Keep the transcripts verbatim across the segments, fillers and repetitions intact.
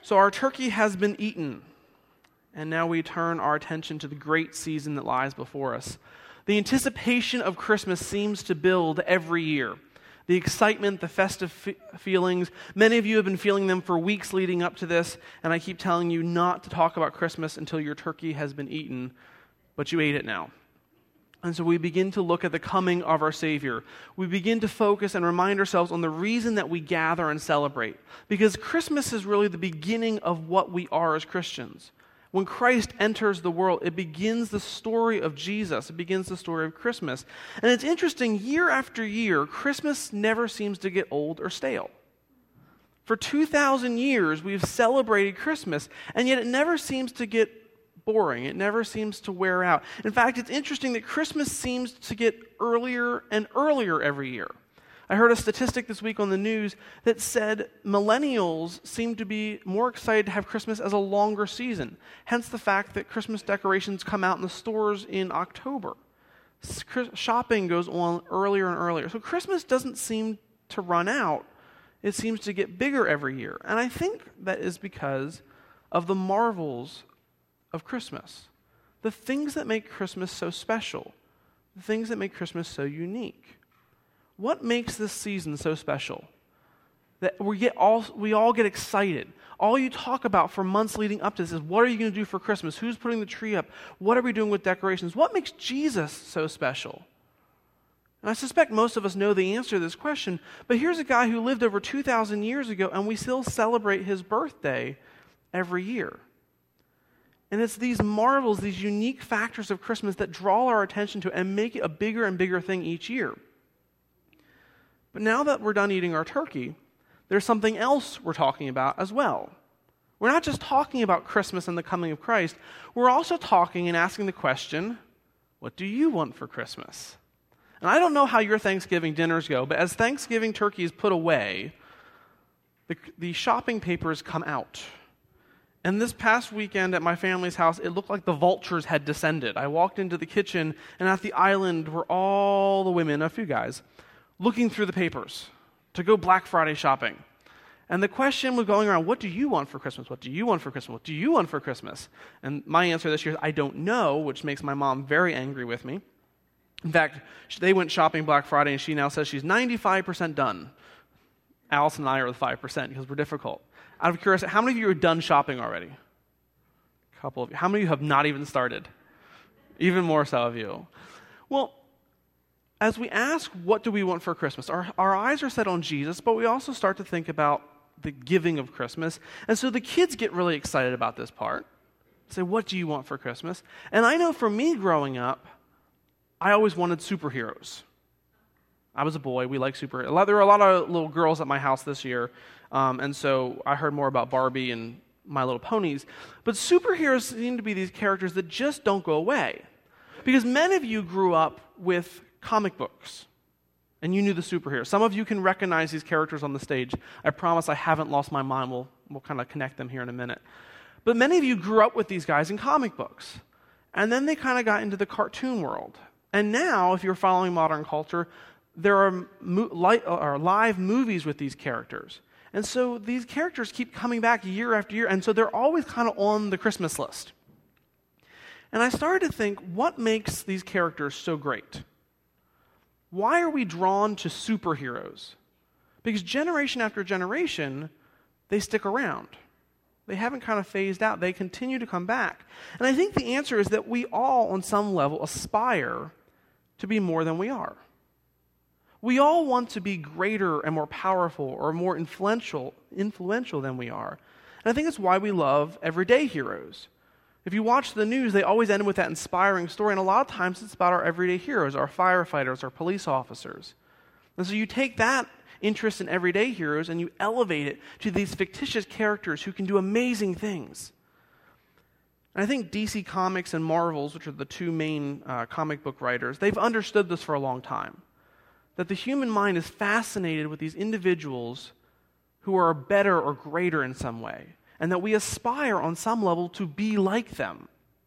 So our turkey has been eaten, and now we turn our attention to the great season that lies before us. The anticipation of Christmas seems to build every year. The excitement, the festive f- feelings, many of you have been feeling them for weeks leading up to this, and I keep telling you not to talk about Christmas until your turkey has been eaten, but you ate it now. And so we begin to look at the coming of our Savior. We begin to focus and remind ourselves on the reason that we gather and celebrate. Because Christmas is really the beginning of what we are as Christians. When Christ enters the world, it begins the story of Jesus. It begins the story of Christmas. And it's interesting, year after year, Christmas never seems to get old or stale. For two thousand years, we've celebrated Christmas, and yet it never seems to get boring. It never seems to wear out. In fact, it's interesting that Christmas seems to get earlier and earlier every year. I heard a statistic this week on the news that said millennials seem to be more excited to have Christmas as a longer season, hence the fact that Christmas decorations come out in the stores in October. Shopping goes on earlier and earlier. So Christmas doesn't seem to run out. It seems to get bigger every year. And I think that is because of the marvels of Christmas. The things that make Christmas so special. The things that make Christmas so unique. What makes this season so special? That we get all we all get excited. All you talk about for months leading up to this is, what are you going to do for Christmas? Who's putting the tree up? What are we doing with decorations? What makes Jesus so special? And I suspect most of us know the answer to this question, but here's a guy who lived over two thousand years ago, and we still celebrate his birthday every year. And it's these marvels, these unique factors of Christmas that draw our attention to it and make it a bigger and bigger thing each year. But now that we're done eating our turkey, there's something else we're talking about as well. We're not just talking about Christmas and the coming of Christ. We're also talking and asking the question, what do you want for Christmas? And I don't know how your Thanksgiving dinners go, but as Thanksgiving turkey is put away, the, the shopping papers come out. And this past weekend at my family's house, it looked like the vultures had descended. I walked into the kitchen, and at the island were all the women, a few guys, looking through the papers to go Black Friday shopping. And the question was going around, what do you want for Christmas? What do you want for Christmas? What do you want for Christmas? And my answer this year is, I don't know, which makes my mom very angry with me. In fact, they went shopping Black Friday, and she now says she's ninety-five percent done. Alice and I are the five percent because we're difficult. Out of curiosity, how many of you are done shopping already? A couple of you. How many of you have not even started? Even more so of you. Well, as we ask, what do we want for Christmas? Our, our eyes are set on Jesus, but we also start to think about the giving of Christmas. And so the kids get really excited about this part. Say, what do you want for Christmas? And I know for me growing up, I always wanted superheroes. I was a boy. We like superheroes. There were a lot of little girls at my house this year, um, and so I heard more about Barbie and My Little Ponies. But superheroes seem to be these characters that just don't go away. Because many of you grew up with comic books, and you knew the superheroes. Some of you can recognize these characters on the stage. I promise I haven't lost my mind. We'll, we'll kind of connect them here in a minute. But many of you grew up with these guys in comic books, and then they kind of got into the cartoon world. And now, if you're following modern culture, there are, mo- li- are live movies with these characters. And so these characters keep coming back year after year, and so they're always kind of on the Christmas list. And I started to think, what makes these characters so great? Why are we drawn to superheroes? Because generation after generation, they stick around. They haven't kind of phased out. They continue to come back. And I think the answer is that we all, on some level, aspire to be more than we are. We all want to be greater and more powerful or more influential, influential than we are. And I think it's why we love everyday heroes. If you watch the news, they always end with that inspiring story, and a lot of times it's about our everyday heroes, our firefighters, our police officers. And so you take that interest in everyday heroes and you elevate it to these fictitious characters who can do amazing things. And I think D C Comics and Marvels, which are the two main uh, comic book writers, they've understood this for a long time. That the human mind is fascinated with these individuals who are better or greater in some way, and that we aspire on some level to be like them.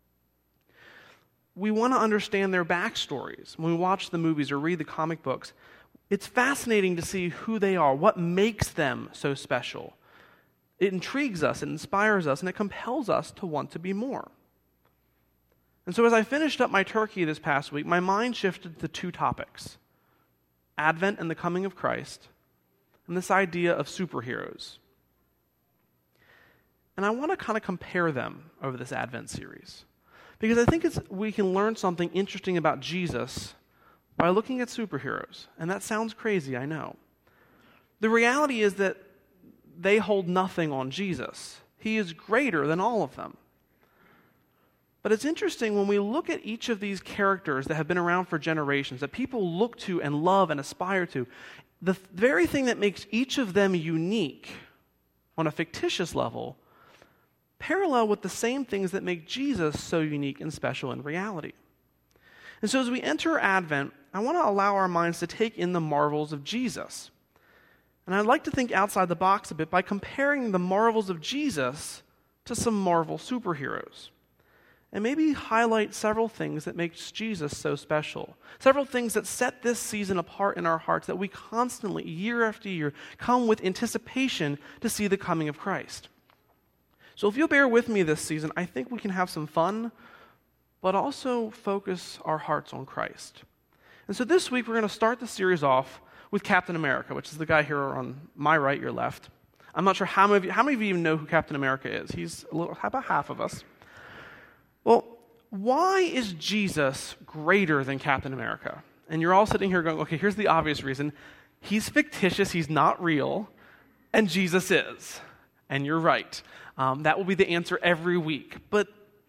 We want to understand their backstories. When we watch the movies or read the comic books, it's fascinating to see who they are, what makes them so special. It intrigues us, it inspires us, and it compels us to want to be more. And so as I finished up my turkey this past week, my mind shifted to two topics: Advent and the coming of Christ, and this idea of superheroes. And I want to kind of compare them over this Advent series, because I think it's, we can learn something interesting about Jesus by looking at superheroes. And that sounds crazy, I know. The reality is that they hold nothing on Jesus. He is greater than all of them. But it's interesting when we look at each of these characters that have been around for generations, that people look to and love and aspire to, the very thing that makes each of them unique on a fictitious level parallel with the same things that make Jesus so unique and special in reality. And so as we enter Advent, I want to allow our minds to take in the marvels of Jesus. And I'd like to think outside the box a bit by comparing the marvels of Jesus to some Marvel superheroes. And maybe highlight several things that makes Jesus so special. Several things that set this season apart in our hearts, that we constantly, year after year, come with anticipation to see the coming of Christ. So if you'll bear with me this season, I think we can have some fun, but also focus our hearts on Christ. And so this week we're going to start the series off with Captain America, which is the guy here on my right, your left. I'm not sure how many of you, how many of you even know who Captain America is. He's a little, about half of us. Well, why is Jesus greater than Captain America? And you're all sitting here going, okay, here's the obvious reason. He's fictitious, he's not real, and Jesus is. And you're right. Um, that will be the answer every week. But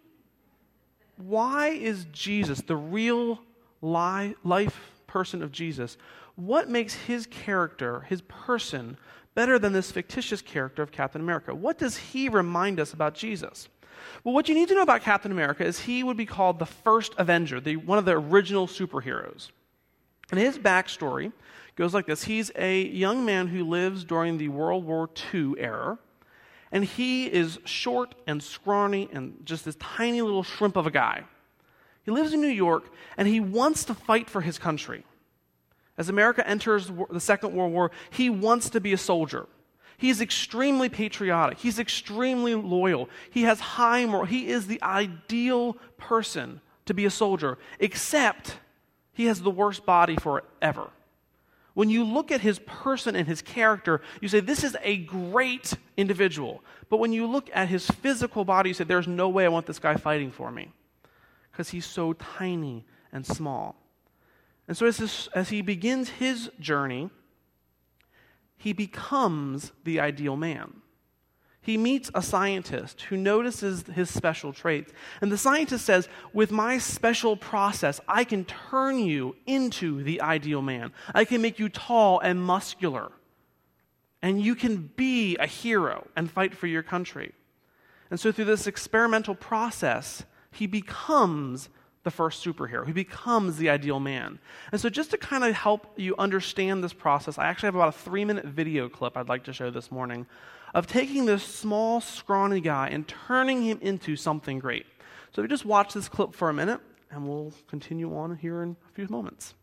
why is Jesus, the real li- life person of Jesus, what makes his character, his person, better than this fictitious character of Captain America? What does he remind us about Jesus? Well, what you need to know about Captain America is he would be called the first Avenger, the, one of the original superheroes. And his backstory goes like this. He's a young man who lives during the World War Two era, and he is short and scrawny and just this tiny little shrimp of a guy. He lives in New York, and he wants to fight for his country. As America enters the Second World War, he wants to be a soldier. He is extremely patriotic. He's extremely loyal. He has high moral. He is the ideal person to be a soldier, except he has the worst body for it ever. When you look at his person and his character, you say, this is a great individual. But when you look at his physical body, you say, there's no way I want this guy fighting for me, because he's so tiny and small. And so as, this, as he begins his journey, he becomes the ideal man. He meets a scientist who notices his special traits. And the scientist says, with my special process, I can turn you into the ideal man. I can make you tall and muscular. And you can be a hero and fight for your country. And so through this experimental process, he becomes the first superhero. He becomes the ideal man. And so just to kind of help you understand this process, I actually have about a three-minute video clip I'd like to show this morning of taking this small, scrawny guy and turning him into something great. So we just watch this clip for a minute, and we'll continue on here in a few moments.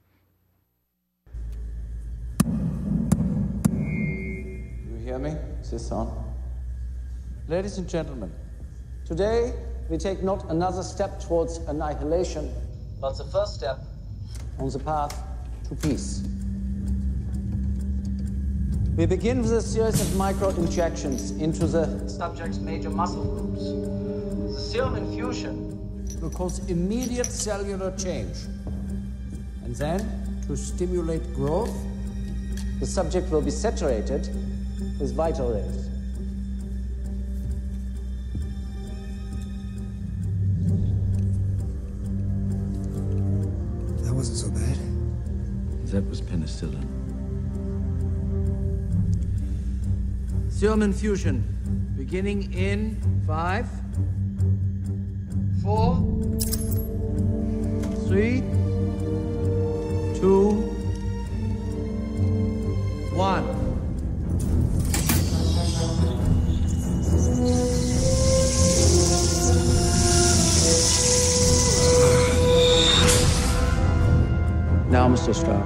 You hear me? Is this on? Ladies and gentlemen, today we take not another step towards annihilation, but the first step on the path to peace. We begin with a series of micro-injections into the subject's major muscle groups. The serum infusion will cause immediate cellular change. And then, to stimulate growth, the subject will be saturated with vital rays. That wasn't so bad. That was penicillin. Serum infusion, beginning in five, four, three, two, one. Now, Mister Stark.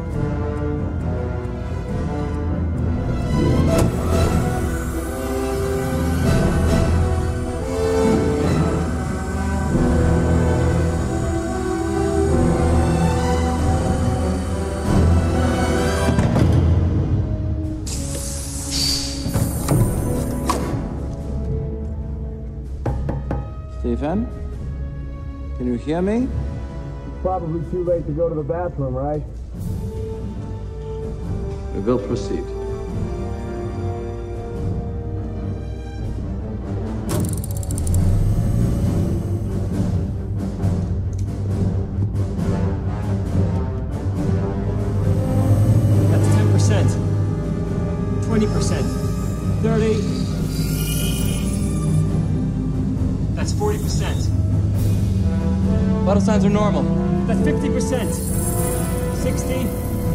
Stephen? Can you hear me? It's probably too late to go to the bathroom, right? We will proceed. That's ten percent. twenty percent. thirty. That's forty percent. Vital signs are normal. That's fifty percent. sixty.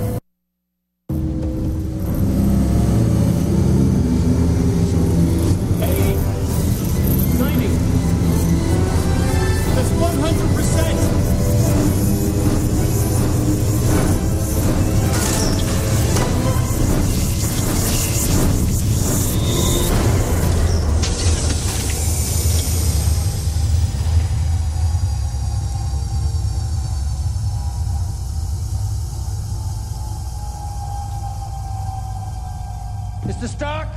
eighty. ninety. That's one hundred percent. Mister Stark?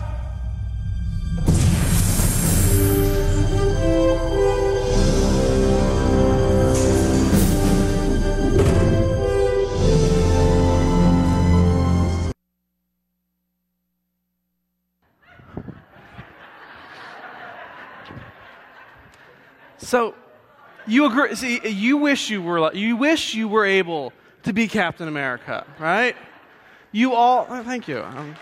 So, you agree? See, you wish you were. like- You wish you were able to be Captain America, right? You all. oh, thank you. Um,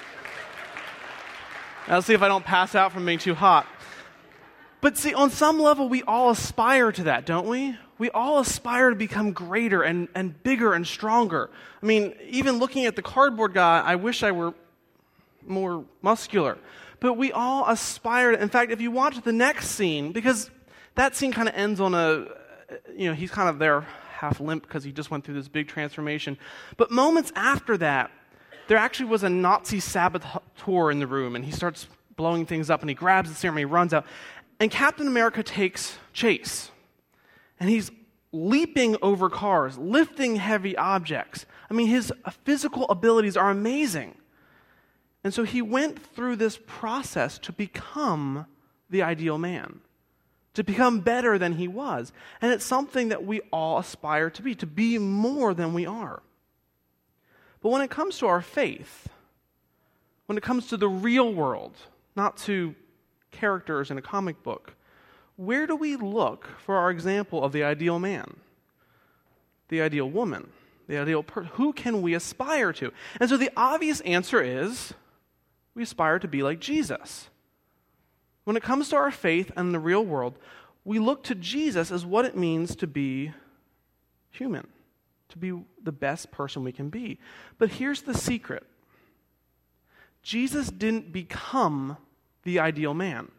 I'll see if I don't pass out from being too hot. But see, on some level, we all aspire to that, don't we? We all aspire to become greater and, and bigger and stronger. I mean, even looking at the cardboard guy, I wish I were more muscular. But we all aspire to, in fact, if you watch the next scene, because that scene kind of ends on a, you know, he's kind of there half limp because he just went through this big transformation. But moments after that, there actually was a Nazi saboteur in the room, and he starts blowing things up, and he grabs the serum, and he runs out. And Captain America takes chase, and he's leaping over cars, lifting heavy objects. I mean, his physical abilities are amazing. And so he went through this process to become the ideal man, to become better than he was. And it's something that we all aspire to be, to be more than we are. But when it comes to our faith, when it comes to the real world, not to characters in a comic book, where do we look for our example of the ideal man, the ideal woman, the ideal person? Who can we aspire to? And so the obvious answer is we aspire to be like Jesus. When it comes to our faith and the real world, we look to Jesus as what it means to be human, to be the best person we can be. But here's the secret. Jesus didn't become the ideal man.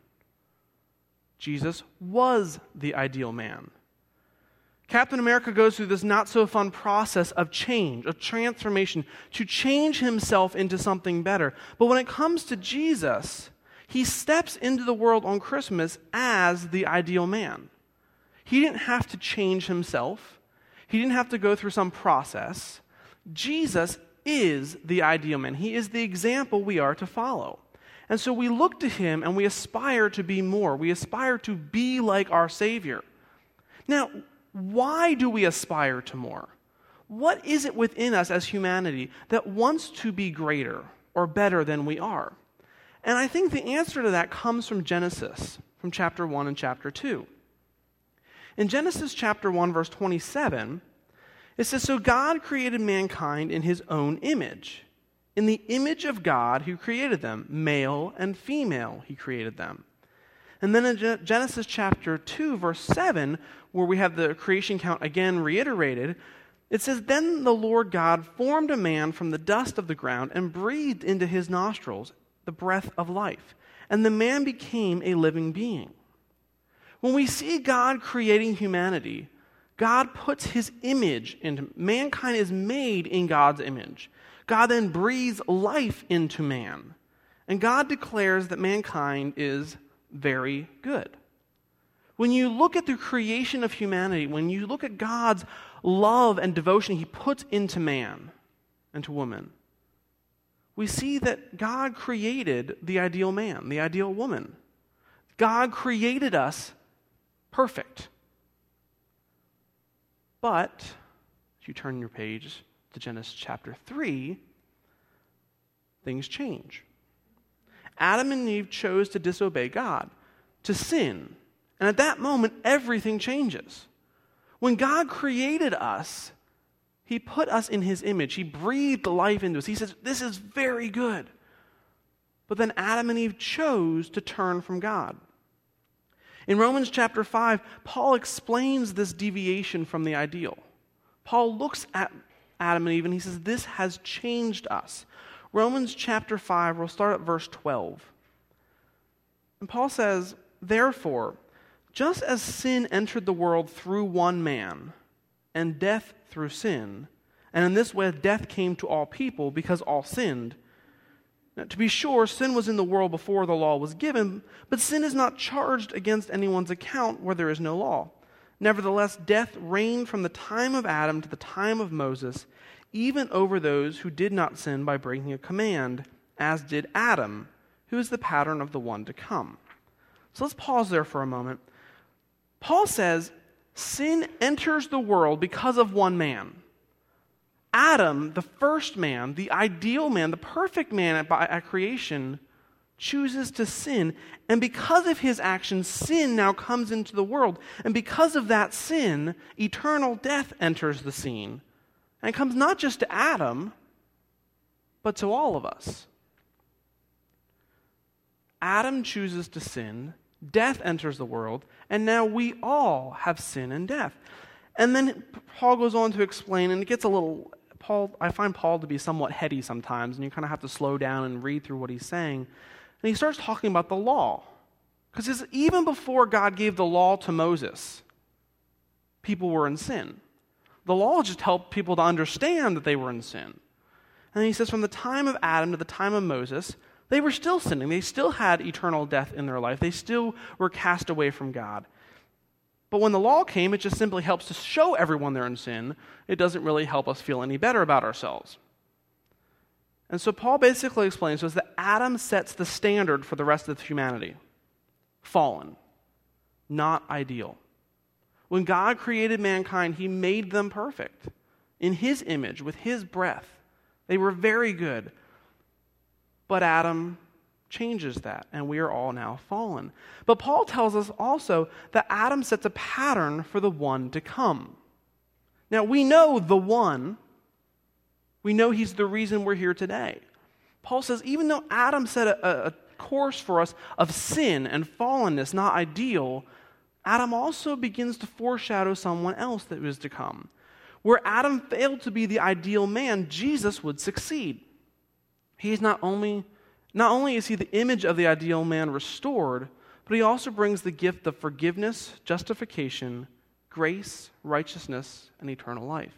Jesus was the ideal man. Captain America goes through this not-so-fun process of change, of transformation, to change himself into something better. But when it comes to Jesus, he steps into the world on Christmas as the ideal man. He didn't have to change himself. He didn't have to go through some process. Jesus is the ideal man. He is the example we are to follow. And so we look to him and we aspire to be more. We aspire to be like our Savior. Now, why do we aspire to more? What is it within us as humanity that wants to be greater or better than we are? And I think the answer to that comes from Genesis, from chapter one and chapter two. In Genesis chapter one, verse twenty-seven, it says, "So God created mankind in his own image. In the image of God, he created them. Male and female, he created them." And then in Genesis chapter two, verse seven, where we have the creation count again reiterated, it says, "Then the Lord God formed a man from the dust of the ground and breathed into his nostrils the breath of life. And the man became a living being." When we see God creating humanity, God puts his image into mankind is made in God's image. God then breathes life into man. And God declares that mankind is very good. When you look at the creation of humanity, when you look at God's love and devotion he puts into man and to woman, we see that God created the ideal man, the ideal woman. God created us perfect. But, if you turn your page to Genesis chapter three, things change. Adam and Eve chose to disobey God, to sin. And at that moment, everything changes. When God created us, He put us in His image. He breathed life into us. He says, this is very good. But then Adam and Eve chose to turn from God. In Romans chapter five, Paul explains this deviation from the ideal. Paul looks at Adam and Eve and he says, this has changed us. Romans chapter five, we'll start at verse twelve. And Paul says, therefore, just as sin entered the world through one man, and death through sin, and in this way death came to all people because all sinned. Now, to be sure, sin was in the world before the law was given, but sin is not charged against anyone's account where there is no law. Nevertheless, death reigned from the time of Adam to the time of Moses, even over those who did not sin by breaking a command, as did Adam, who is the pattern of the one to come. So let's pause there for a moment. Paul says, sin enters the world because of one man. Adam, the first man, the ideal man, the perfect man at, at creation, chooses to sin. And because of his actions, sin now comes into the world. And because of that sin, eternal death enters the scene. And it comes not just to Adam, but to all of us. Adam chooses to sin, death enters the world, and now we all have sin and death. And then Paul goes on to explain, and it gets a little, Paul, I find Paul to be somewhat heady sometimes, and you kind of have to slow down and read through what he's saying. And he starts talking about the law. Because even before God gave the law to Moses, people were in sin. The law just helped people to understand that they were in sin. And he says from the time of Adam to the time of Moses, they were still sinning. They still had eternal death in their life. They still were cast away from God. But when the law came, it just simply helps to show everyone they're in sin. It doesn't really help us feel any better about ourselves. And so Paul basically explains to us that Adam sets the standard for the rest of humanity. Fallen. Not ideal. When God created mankind, He made them perfect. In His image, with His breath. They were very good. But Adam changes that, and we are all now fallen. But Paul tells us also that Adam sets a pattern for the one to come. Now, we know the one. We know He's the reason we're here today. Paul says, even though Adam set a, a course for us of sin and fallenness, not ideal, Adam also begins to foreshadow someone else that was to come. Where Adam failed to be the ideal man, Jesus would succeed. He is not only, not only is he the image of the ideal man restored, but he also brings the gift of forgiveness, justification, grace, righteousness, and eternal life.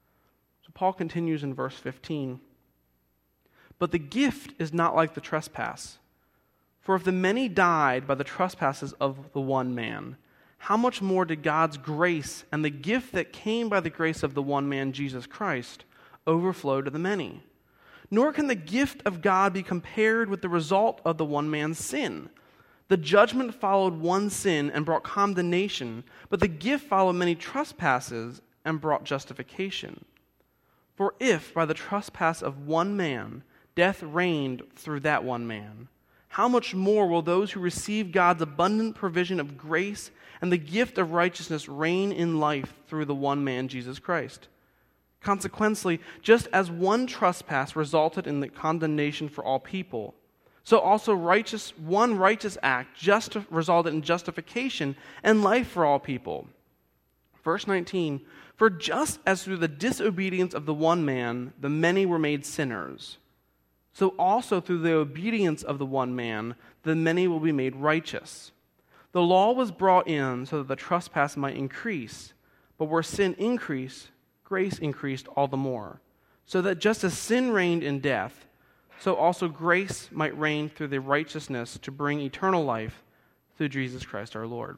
So Paul continues in verse fifteen. But the gift is not like the trespass. For if the many died by the trespasses of the one man, how much more did God's grace and the gift that came by the grace of the one man, Jesus Christ, overflow to the many? Nor can the gift of God be compared with the result of the one man's sin. The judgment followed one sin and brought condemnation, but the gift followed many trespasses and brought justification. For if by the trespass of one man death reigned through that one man, how much more will those who receive God's abundant provision of grace and the gift of righteousness reign in life through the one man, Jesus Christ? Consequently, just as one trespass resulted in the condemnation for all people, so also righteous one righteous act just resulted in justification and life for all people. Verse nineteen, for just as through the disobedience of the one man the many were made sinners, so also through the obedience of the one man the many will be made righteous. The law was brought in so that the trespass might increase, but where sin increased, grace increased all the more, so that just as sin reigned in death, so also grace might reign through the righteousness to bring eternal life through Jesus Christ our Lord.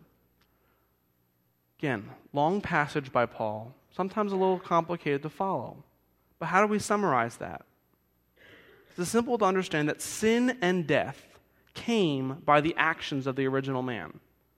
Again, long passage by Paul, sometimes a little complicated to follow. But how do we summarize that? It's simple to understand that sin and death came by the actions of the original man.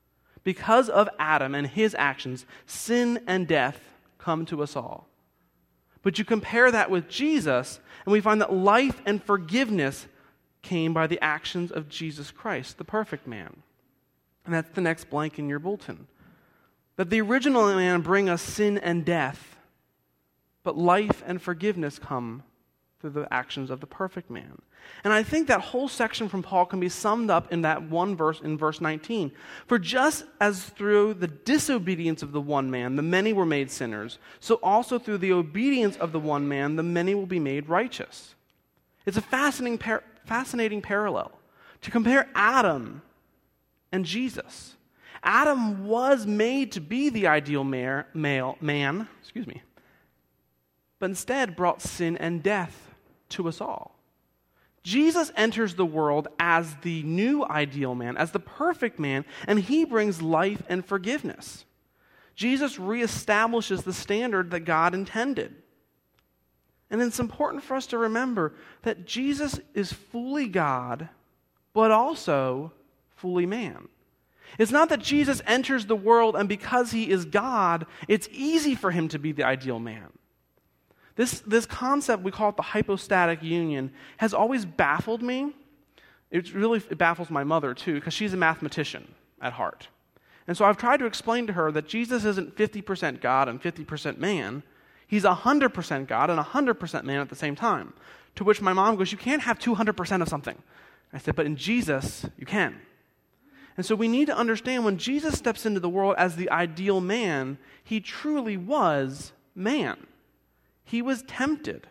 Because of Adam and his actions, sin and death come to us all. But you compare that with Jesus, and we find that life and forgiveness came by the actions of Jesus Christ, the perfect man. And that's the next blank in your bulletin. That the original man bring us sin and death, but life and forgiveness come through the actions of the perfect man. And I think that whole section from Paul can be summed up in that one verse in verse nineteen. For just as through the disobedience of the one man the many were made sinners, so also through the obedience of the one man the many will be made righteous. It's a fascinating, par- fascinating parallel to compare Adam and Jesus. Adam was made to be the ideal male, male man, excuse me, but instead brought sin and death to us all. Jesus enters the world as the new ideal man, as the perfect man, and he brings life and forgiveness. Jesus reestablishes the standard that God intended. And it's important for us to remember that Jesus is fully God, but also fully man. It's not that Jesus enters the world and because he is God, it's easy for him to be the ideal man. This, this concept, we call it the hypostatic union, has always baffled me. It really it baffles my mother, too, because she's a mathematician at heart. And so I've tried to explain to her that Jesus isn't fifty percent God and fifty percent man. He's one hundred percent God and one hundred percent man at the same time. To which my mom goes, you can't have two hundred percent of something. I said, but in Jesus, you can. And so we need to understand when Jesus steps into the world as the ideal man, he truly was man. He was tempted.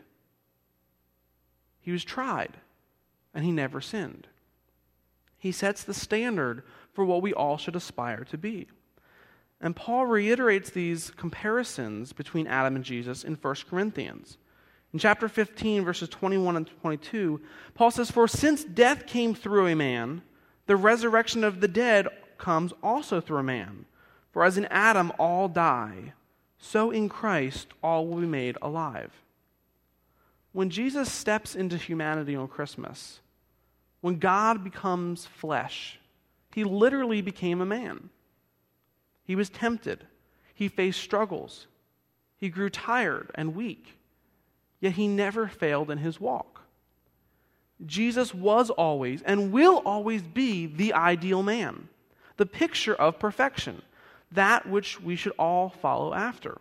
He was tried. And he never sinned. He sets the standard for what we all should aspire to be. And Paul reiterates these comparisons between Adam and Jesus in First Corinthians. In chapter fifteen, verses twenty-one and twenty-two, Paul says, for since death came through a man, the resurrection of the dead comes also through a man. For as in Adam all die, so in Christ all will be made alive. When Jesus steps into humanity on Christmas, when God becomes flesh, he literally became a man. He was tempted. He faced struggles. He grew tired and weak. Yet he never failed in his walk. Jesus was always and will always be the ideal man, the picture of perfection, that which we should all follow after.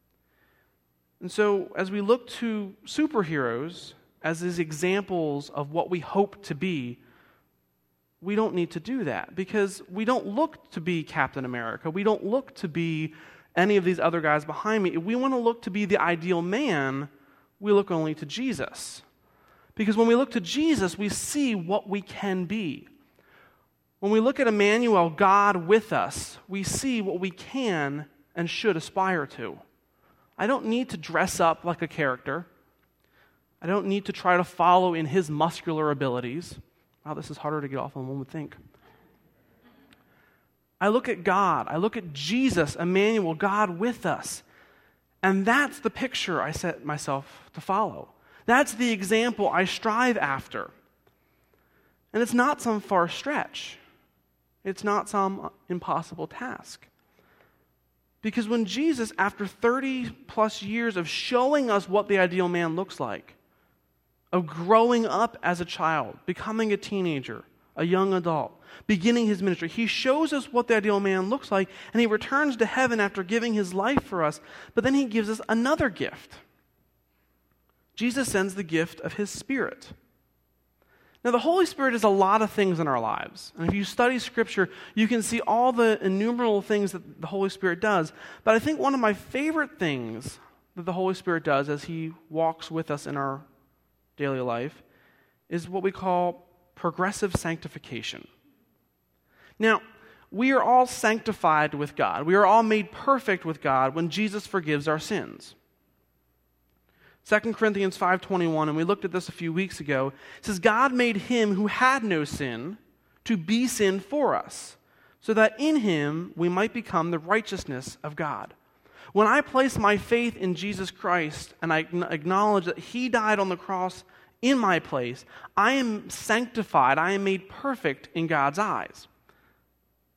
And so, as we look to superheroes as these examples of what we hope to be, we don't need to do that because we don't look to be Captain America. We don't look to be any of these other guys behind me. If we want to look to be the ideal man, we look only to Jesus. Because when we look to Jesus, we see what we can be. When we look at Emmanuel, God with us, we see what we can and should aspire to. I don't need to dress up like a character. I don't need to try to follow in his muscular abilities. Wow, this is harder to get off than one would think. I look at God. I look at Jesus, Emmanuel, God with us. And that's the picture I set myself to follow. That's the example I strive after. And it's not some far stretch. It's not some impossible task. Because when Jesus, after thirty plus years of showing us what the ideal man looks like, of growing up as a child, becoming a teenager, a young adult, beginning his ministry, he shows us what the ideal man looks like, and he returns to heaven after giving his life for us, but then he gives us another gift. Jesus sends the gift of his Spirit. Now, the Holy Spirit is a lot of things in our lives. And if you study Scripture, you can see all the innumerable things that the Holy Spirit does. But I think one of my favorite things that the Holy Spirit does as he walks with us in our daily life is what we call progressive sanctification. Now, we are all sanctified with God. We are all made perfect with God when Jesus forgives our sins. Second Corinthians five twenty-one, and we looked at this a few weeks ago, it says, God made him who had no sin to be sin for us, so that in him we might become the righteousness of God. When I place my faith in Jesus Christ and I acknowledge that he died on the cross in my place, I am sanctified, I am made perfect in God's eyes.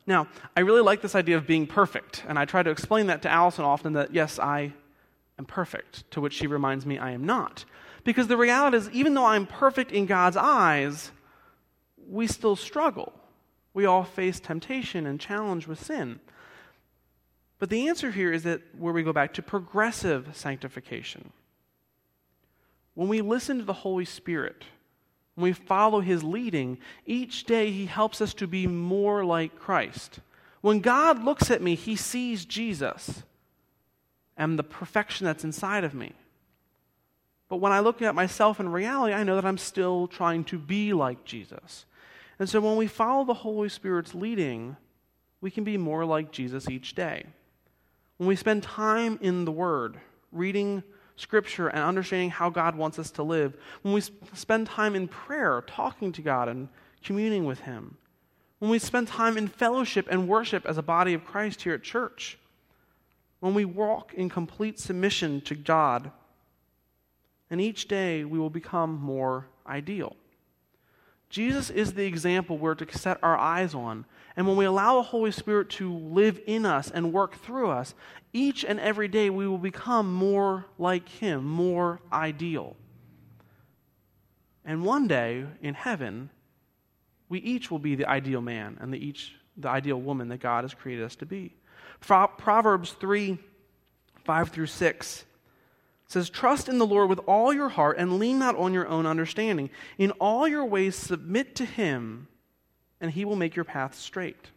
Now, I really like this idea of being perfect, and I try to explain that to Allison often that, yes, I am perfect, to which she reminds me I am not. Because the reality is, even though I'm perfect in God's eyes, we still struggle. We all face temptation and challenge with sin. But the answer here is that where we go back to progressive sanctification. When we listen to the Holy Spirit, when we follow His leading, each day He helps us to be more like Christ. When God looks at me, He sees Jesus and the perfection that's inside of me. But when I look at myself in reality, I know that I'm still trying to be like Jesus. And so when we follow the Holy Spirit's leading, we can be more like Jesus each day. When we spend time in the Word, reading Scripture and understanding how God wants us to live, when we spend time in prayer, talking to God and communing with Him, when we spend time in fellowship and worship as a body of Christ here at church, when we walk in complete submission to God, and each day we will become more ideal. Jesus is the example we're to set our eyes on. And when we allow the Holy Spirit to live in us and work through us, each and every day we will become more like Him, more ideal. And one day in heaven, we each will be the ideal man and the each the ideal woman that God has created us to be. Proverbs three, five through six says, "Trust in the Lord with all your heart and lean not on your own understanding. In all your ways submit to Him, and He will make your path straight."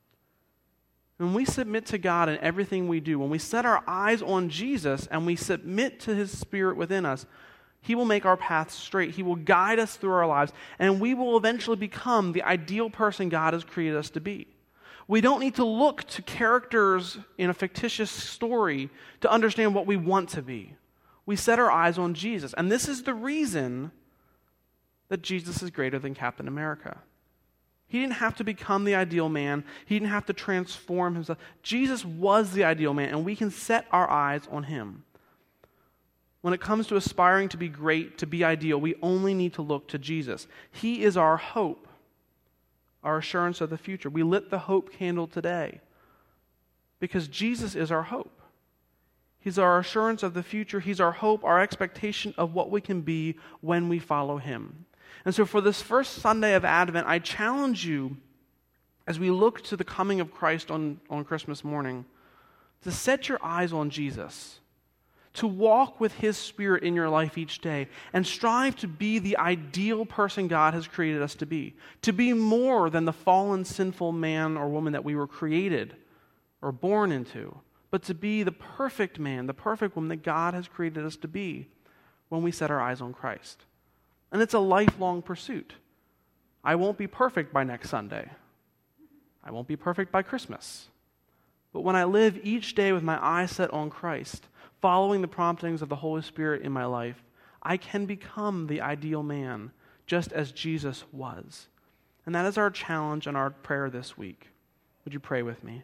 When we submit to God in everything we do, when we set our eyes on Jesus and we submit to His Spirit within us, He will make our path straight. He will guide us through our lives, and we will eventually become the ideal person God has created us to be. We don't need to look to characters in a fictitious story to understand what we want to be. We set our eyes on Jesus. And this is the reason that Jesus is greater than Captain America. He didn't have to become the ideal man. He didn't have to transform Himself. Jesus was the ideal man, and we can set our eyes on Him. When it comes to aspiring to be great, to be ideal, we only need to look to Jesus. He is our hope, our assurance of the future. We lit the hope candle today because Jesus is our hope. He's our assurance of the future. He's our hope, our expectation of what we can be when we follow Him. And so for this first Sunday of Advent, I challenge you, as we look to the coming of Christ on, on Christmas morning, to set your eyes on Jesus, to walk with His Spirit in your life each day, and strive to be the ideal person God has created us to be, to be more than the fallen, sinful man or woman that we were created or born into, but to be the perfect man, the perfect woman that God has created us to be when we set our eyes on Christ. And it's a lifelong pursuit. I won't be perfect by next Sunday. I won't be perfect by Christmas. But when I live each day with my eyes set on Christ, following the promptings of the Holy Spirit in my life, I can become the ideal man, just as Jesus was. And that is our challenge and our prayer this week. Would you pray with me?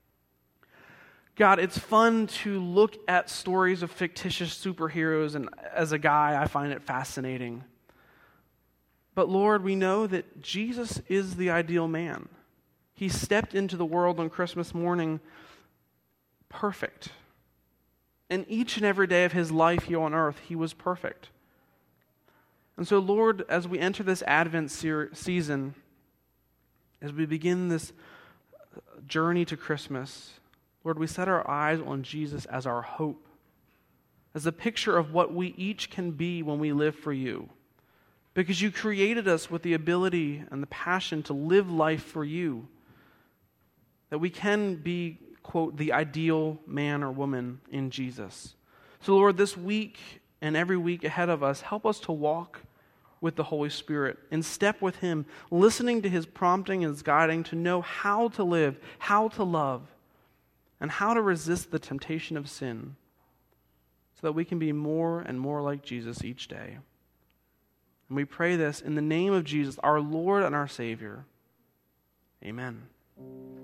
God, it's fun to look at stories of fictitious superheroes, and as a guy, I find it fascinating. But Lord, we know that Jesus is the ideal man. He stepped into the world on Christmas morning perfect. And each and every day of His life here on earth, He was perfect. And so, Lord, as we enter this Advent se- season, as we begin this journey to Christmas, Lord, we set our eyes on Jesus as our hope, as a picture of what we each can be when we live for You. Because You created us with the ability and the passion to live life for You, that we can be, quote, the ideal man or woman in Jesus. So, Lord, this week and every week ahead of us, help us to walk with the Holy Spirit, in step with Him, listening to His prompting and His guiding to know how to live, how to love, and how to resist the temptation of sin so that we can be more and more like Jesus each day. And we pray this in the name of Jesus, our Lord and our Savior. Amen.